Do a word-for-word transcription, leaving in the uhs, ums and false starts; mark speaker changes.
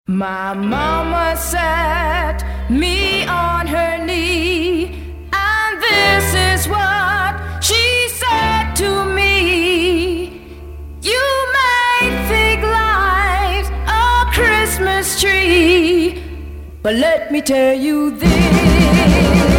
Speaker 1: My mama sat me on her knee, and this is what she said to me. You may think life's a Christmas tree, but let me tell you this.